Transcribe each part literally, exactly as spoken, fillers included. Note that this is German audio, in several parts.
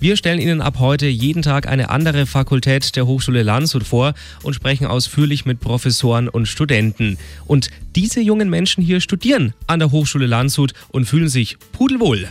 Wir stellen Ihnen ab heute jeden Tag eine andere Fakultät der Hochschule Landshut vor und sprechen ausführlich mit Professoren und Studenten. Und diese jungen Menschen hier studieren an der Hochschule Landshut und fühlen sich pudelwohl.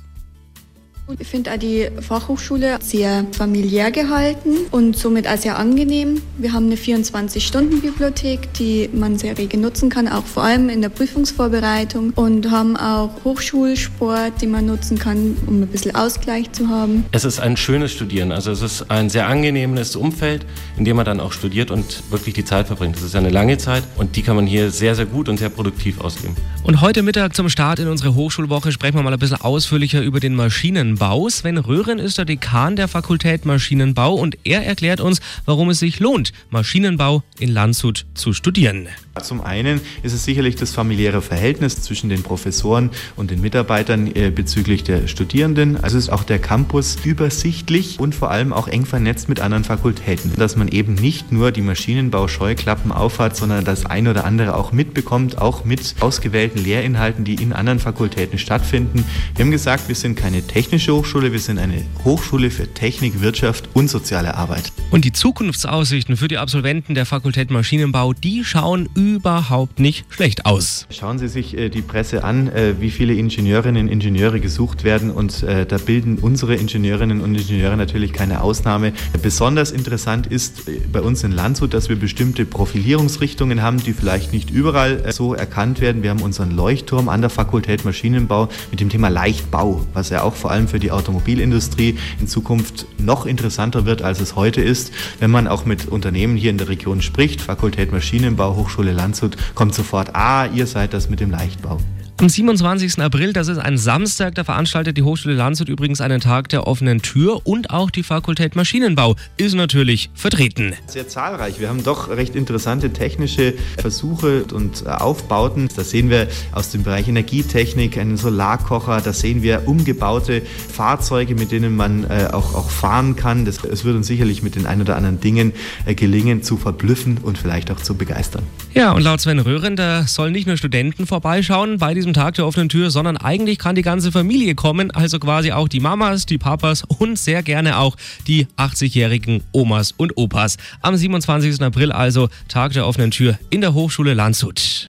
Ich finde auch die Fachhochschule sehr familiär gehalten und somit auch sehr angenehm. Wir haben eine vierundzwanzig-Stunden-Bibliothek, die man sehr rege nutzen kann, auch vor allem in der Prüfungsvorbereitung, und haben auch Hochschulsport, den man nutzen kann, um ein bisschen Ausgleich zu haben. Es ist ein schönes Studieren, also es ist ein sehr angenehmes Umfeld, in dem man dann auch studiert und wirklich die Zeit verbringt. Das ist eine lange Zeit und die kann man hier sehr, sehr gut und sehr produktiv ausleben. Und heute Mittag zum Start in unsere Hochschulwoche sprechen wir mal ein bisschen ausführlicher über den Maschinenbau. Sven Röhren ist der Dekan der Fakultät Maschinenbau und er erklärt uns, warum es sich lohnt, Maschinenbau in Landshut zu studieren. Zum einen ist es sicherlich das familiäre Verhältnis zwischen den Professoren und den Mitarbeitern äh, bezüglich der Studierenden. Also ist auch der Campus übersichtlich und vor allem auch eng vernetzt mit anderen Fakultäten. Dass man eben nicht nur die Maschinenbau-Scheuklappen aufhat, sondern das ein oder andere auch mitbekommt, auch mit ausgewählten Lehrinhalten, die in anderen Fakultäten stattfinden. Wir haben gesagt, wir sind keine technische Hochschule, wir sind eine Hochschule für Technik, Wirtschaft und soziale Arbeit. Und die Zukunftsaussichten für die Absolventen der Fakultät Maschinenbau, die schauen überhaupt nicht schlecht aus. Schauen Sie sich äh, die Presse an, äh, wie viele Ingenieurinnen und Ingenieure gesucht werden, und äh, da bilden unsere Ingenieurinnen und Ingenieure natürlich keine Ausnahme. Besonders interessant ist äh, bei uns in Landshut, dass wir bestimmte Profilierungsrichtungen haben, die vielleicht nicht überall äh, so erkannt werden. Wir haben unseren Leuchtturm an der Fakultät Maschinenbau mit dem Thema Leichtbau, was ja auch vor allem für die Automobilindustrie in Zukunft noch interessanter wird, als es heute ist. Wenn man auch mit Unternehmen hier in der Region spricht, Fakultät Maschinenbau, Hochschule Landshut, kommt sofort, ah, ihr seid das mit dem Leichtbau. Am siebenundzwanzigsten April, das ist ein Samstag, da veranstaltet die Hochschule Landshut übrigens einen Tag der offenen Tür und auch die Fakultät Maschinenbau ist natürlich vertreten. Sehr zahlreich. Wir haben doch recht interessante technische Versuche und Aufbauten. Da sehen wir aus dem Bereich Energietechnik einen Solarkocher, da sehen wir umgebaute Fahrzeuge, mit denen man äh, auch, auch fahren kann. Das, es wird uns sicherlich mit den ein oder anderen Dingen äh, gelingen, zu verblüffen und vielleicht auch zu begeistern. Ja, und laut Sven Röhren, da sollen nicht nur Studenten vorbeischauen bei diesem Tag der offenen Tür, sondern eigentlich kann die ganze Familie kommen, also quasi auch die Mamas, die Papas und sehr gerne auch die achtzigjährigen Omas und Opas. Am siebenundzwanzigsten April also Tag der offenen Tür in der Hochschule Landshut.